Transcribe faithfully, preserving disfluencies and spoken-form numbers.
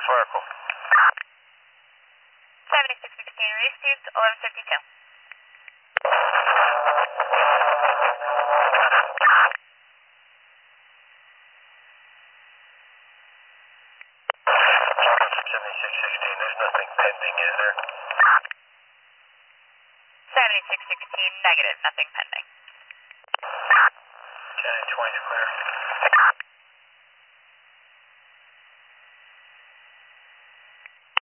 West Oracle. seventy-six sixteen received, eleven fifty-two. seventy-six sixteen, there's nothing pending, is there? seventy-six sixteen, negative, nothing pending. ten and twenty is clear.